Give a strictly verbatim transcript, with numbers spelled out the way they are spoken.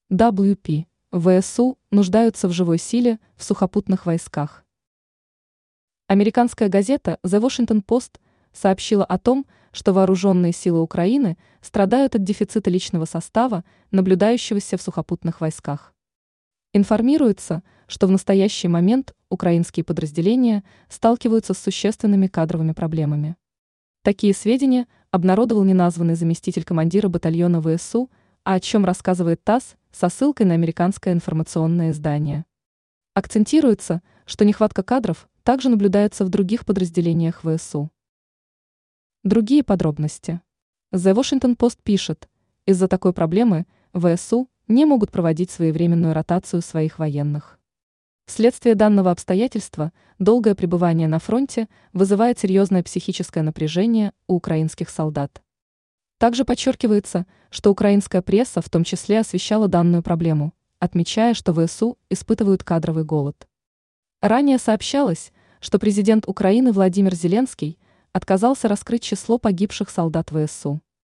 дабл ю пи. ВСУ нуждаются в живой силе в сухопутных войсках. Американская газета The Washington Post сообщила о том, что вооруженные силы Украины страдают от дефицита личного состава, наблюдающегося в сухопутных войсках. Информируется, что в настоящий момент украинские подразделения сталкиваются с существенными кадровыми проблемами. Такие сведения обнародовал неназванный заместитель командира батальона ВСУ, а о чем рассказывает ТАСС со ссылкой на американское информационное издание. Акцентируется, что нехватка кадров также наблюдается в других подразделениях ВСУ. Другие подробности. The Washington Post пишет, из-за такой проблемы ВСУ не могут проводить своевременную ротацию своих военных. Вследствие данного обстоятельства долгое пребывание на фронте вызывает серьезное психическое напряжение у украинских солдат. Также подчеркивается, что украинская пресса в том числе освещала данную проблему, отмечая, что ВСУ испытывают кадровый голод. Ранее сообщалось, что президент Украины Владимир Зеленский отказался раскрыть число погибших солдат ВСУ.